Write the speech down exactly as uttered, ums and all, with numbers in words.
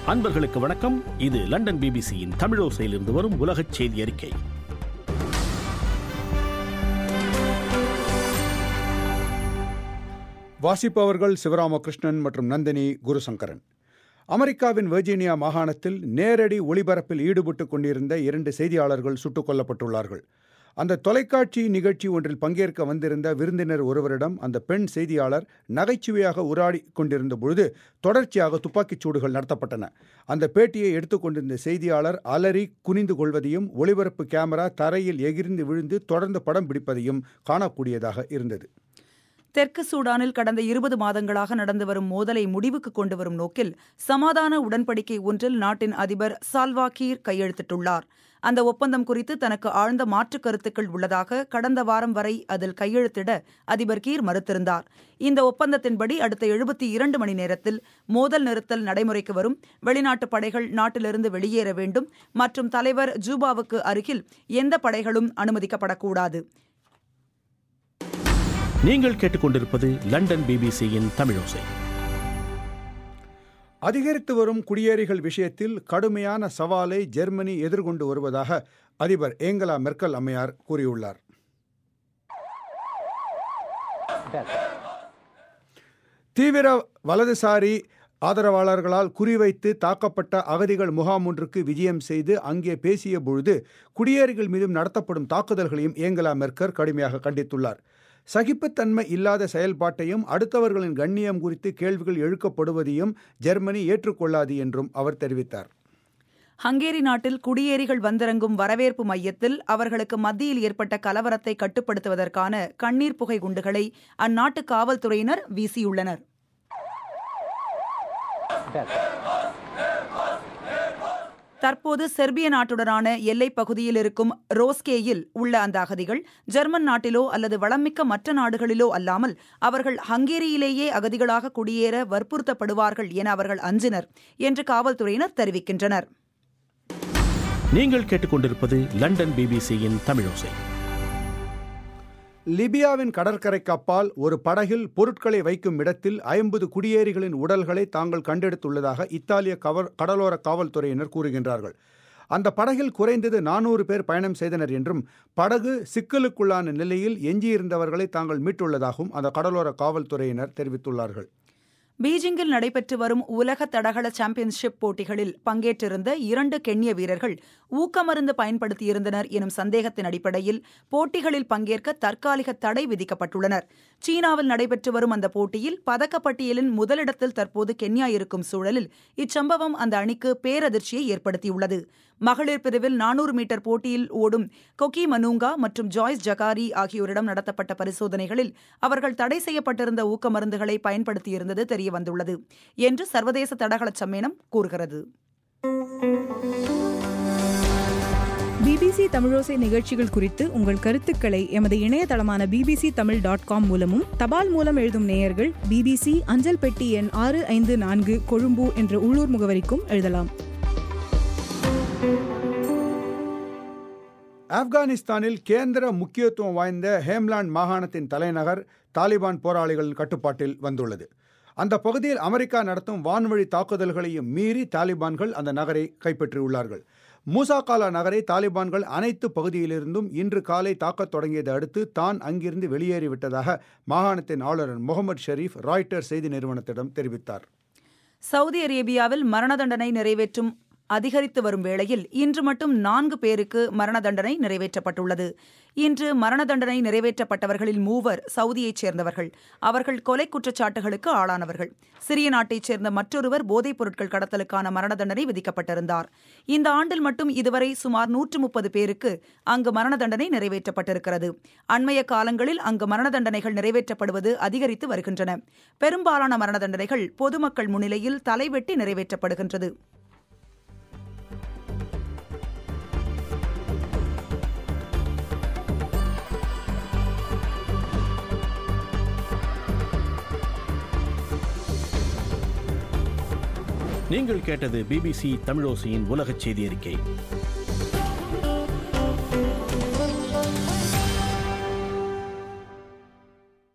அன்பர்களுக்கு வணக்கம். இது லண்டன் பிபிசியின் தமிழோசையிலிருந்து வரும் உலகச் செய்தி அறிக்கை. வாசிப்பவர்கள் சிவராமகிருஷ்ணன் மற்றும் நந்தினி குருசங்கரன். அமெரிக்காவின் வெர்ஜீனியா மாகாணத்தில் நேரடி ஒளிபரப்பில் ஈடுபட்டுக் கொண்டிருந்த இரண்டு செய்தியாளர்கள் சுட்டுக் கொல்லப்பட்டுள்ளார்கள். அந்த தொலைக்காட்சி நிகழ்ச்சி ஒன்றில் பங்கேற்க வந்திருந்த விருந்தினர் ஒருவரிடம் அந்த பெண் செய்தியாளர் நகைச்சுவையாக உரையாடி கொண்டிருந்த பொழுது தொடர்ச்சியாக துப்பாக்கிச் சூடுகள் நடத்தப்பட்டன. அந்த பேட்டியை எடுத்துக்கொண்டிருந்த செய்தியாளர் அலறி குனிந்து கொள்வதையும் ஒளிபரப்பு கேமரா தரையில் எகிர்ந்து விழுந்து தொடர்ந்து படம் பிடிப்பதையும் காணக்கூடியதாக இருந்தது. தெற்கு சூடானில் கடந்த இருபது மாதங்களாக நடந்து வரும் மோதலை முடிவுக்கு கொண்டு வரும் நோக்கில் சமாதான உடன்படிக்கை ஒன்றில் நாட்டின் அதிபர் சால்வா கீர் கையெழுத்திட்டுள்ளார். அந்த ஒப்பந்தம் குறித்து தனக்கு ஆழ்ந்த மாற்றுக் கருத்துக்கள் உள்ளதாக கடந்த வாரம் வரை அதில் கையெழுத்திட அதிபர் கீர் மறுத்திருந்தார். இந்த ஒப்பந்தத்தின்படி அடுத்த எழுபத்தி இரண்டு மணி நேரத்தில் மோதல் நிறுத்தல் நடைமுறைக்கு வரும், வெளிநாட்டு படைகள் நாட்டிலிருந்து வெளியேற வேண்டும் மற்றும் தலைவர் ஜூபாவுக்கு அருகில் எந்த படைகளும் அனுமதிக்கப்படக்கூடாது. நீங்கள் கேட்டுக்கொண்டிருப்பது லண்டன் பிபிசியின் தமிழோசை. அதிகரித்து வரும் குடியேறிகள் விஷயத்தில் கடுமையான சவாலை ஜெர்மனி எதிர்கொண்டு வருவதாக அதிபர் ஏங்கலா மெர்க்கல் அம்மையார் கூறியுள்ளார். தீவிர வலதுசாரி ஆதரவாளர்களால் குறிவைத்து தாக்கப்பட்ட அகதிகள் முகாம் ஒன்றுக்கு விஜயம் செய்து அங்கே பேசிய பொழுது குடியேறிகள் மீதும் நடத்தப்படும் தாக்குதல்களையும் ஏங்கலா மெர்க்கல் கடுமையாக கண்டித்துள்ளார். சகிப்புத்தன்மை இல்லாத செயல்பாட்டையும் அடுத்தவர்களின் கண்ணியம் குறித்து கேள்விகள் எழுக்கப்படுவதையும் ஜெர்மனி ஏற்றுக்கொள்ளாது என்றும் அவர் தெரிவித்தார். ஹங்கேரி நாட்டில் குடியேறிகள் வந்திறங்கும் வரவேற்பு மையத்தில் அவர்களுக்கு மத்தியில் ஏற்பட்ட கலவரத்தை கட்டுப்படுத்துவதற்கான கண்ணீர் புகை குண்டுகளை அந்நாட்டு காவல்துறையினர் வீசியுள்ளனர். தற்போது செர்பிய நாட்டுடனான எல்லைப் பகுதியில் இருக்கும் ரோஸ்கேயில் உள்ள அந்த அகதிகள் ஜெர்மன் நாட்டிலோ அல்லது வளமிக்க மற்ற நாடுகளிலோ அல்லாமல் அவர்கள் ஹங்கேரியிலேயே அகதிகளாக குடியேற வற்புறுத்தப்படுவார்கள் என அவர்கள் அஞ்சினர் என்று காவல்துறையினர் தெரிவிக்கின்றனர். நீங்கள் கேட்டுக்கொண்டிருப்பது லண்டன் பிபிசியின் தமிழோசை. லிபியாவின் கடற்கரைக்கு அப்பால் ஒரு படகில் பொருட்களை வைக்கும் இடத்தில் ஐம்பது குடியேறிகளின் உடல்களை தாங்கள் கண்டெடுத்துள்ளதாக இத்தாலிய கவர் கடலோர காவல்துறையினர் கூறுகின்றார்கள். அந்த படகில் குறைந்தது நானூறு பேர் பயணம் செய்தனர் என்றும் படகு சிக்கலுக்குள்ளான நிலையில் எஞ்சியிருந்தவர்களை தாங்கள் மீட்டுள்ளதாகவும் அந்த கடலோர காவல்துறையினர் தெரிவித்துள்ளார்கள். பீஜிங்கில் நடைபெற்று வரும் உலக தடகள சாம்பியன்ஷிப் போட்டிகளில் பங்கேற்றிருந்த இரண்டு கென்ய வீரர்கள் ஊக்கமருந்து பயன்படுத்தியிருந்தனர் எனும் சந்தேகத்தின் அடிப்படையில் போட்டிகளில் பங்கேற்க தற்காலிக தடை விதிக்கப்பட்டுள்ளனர். சீனாவில் நடைபெற்று வரும் அந்த போட்டியில் பதக்கப்பட்டியலின் முதலிடத்தில் தற்போது கென்யா இருக்கும் சூழலில் இச்சம்பவம் அந்த அணிக்கு பேரதிர்ச்சியை ஏற்படுத்தியுள்ளது. மகளிர் பிரிவில் நானூறு மீட்டர் போட்டியில் ஓடும் கொக்கி மனூங்கா மற்றும் ஜாய்ஸ் ஜகாரி ஆகியோரிடம் நடத்தப்பட்ட பரிசோதனைகளில் அவர்கள் தடை செய்யப்பட்டிருந்த ஊக்கமருந்துகளை பயன்படுத்தியிருந்தது தெரியவந்துள்ளது என்று சர்வதேச தடகள சம்மேளனம் கூறுகிறது. பிபிசி தமிழோசை நிகழ்ச்சிகள் குறித்து உங்கள் கருத்துக்களை எமது இணையதளமான பிபிசி தமிழ் டாட் காம் மூலமும் தபால் மூலம் எழுதும் நேயர்கள் பிபிசி அஞ்சல் பெட்டி எண் ஆறு ஐந்து நான்கு கொழும்பு என்ற உள்ளூர் முகவரிக்கும் எழுதலாம். ஆப்கானிஸ்தானில் கேந்திர முக்கியத்துவம் வாய்ந்த ஹேம்லாண்ட் மாகாணத்தின் தலைநகர் தாலிபான் போராளிகளின் கட்டுப்பாட்டில் வந்துள்ளது. அந்த பகுதியில் அமெரிக்கா நடத்தும் வான்வழி தாக்குதல்களையும் மீறி தாலிபான்கள் அந்த நகரை கைப்பற்றியுள்ளார்கள். மூசாகாலா நகரை தாலிபான்கள் அனைத்து பகுதியிலிருந்தும் இன்று காலை தாக்கத் தொடங்கியதை அடுத்து தான் அங்கிருந்து வெளியேறிவிட்டதாக மாகாணத்தின் ஆளுநர் முகமது ஷெரீப் ராய்ட்டர் செய்தி நிறுவனத்திடம் தெரிவித்தார். சவுதி அரேபியாவில் மரண தண்டனை நிறைவேற்றும் அதிகரித்து வரும் வேளையில் இன்று மட்டும் நான்கு பேருக்கு மரண தண்டனை நிறைவேற்றப்பட்டுள்ளது. இன்று மரண தண்டனை நிறைவேற்றப்பட்டவர்களில் மூவர் சவுதியைச் சேர்ந்தவர்கள். அவர்கள் கொலை குற்றச்சாட்டுகளுக்கு ஆளானவர்கள். சிரிய நாட்டைச் சேர்ந்த மற்றொருவர் போதைப் பொருட்கள் கடத்தலுக்கான மரண தண்டனை விதிக்கப்பட்டிருந்தார். இந்த ஆண்டில் மட்டும் இதுவரை சுமார் நூற்று முப்பது பேருக்கு அங்கு மரண தண்டனை நிறைவேற்றப்பட்டிருக்கிறது. அண்மைய காலங்களில் அங்கு மரண தண்டனைகள் நிறைவேற்றப்படுவது அதிகரித்து வருகின்றன. பெரும்பாலான மரண தண்டனைகள் பொதுமக்கள் முன்னிலையில் தலைவெட்டி நிறைவேற்றப்படுகின்றது. நீங்கள் கேட்டது பிபிசி தமிழோசையின் உலகச் செய்தி அறிக்கை.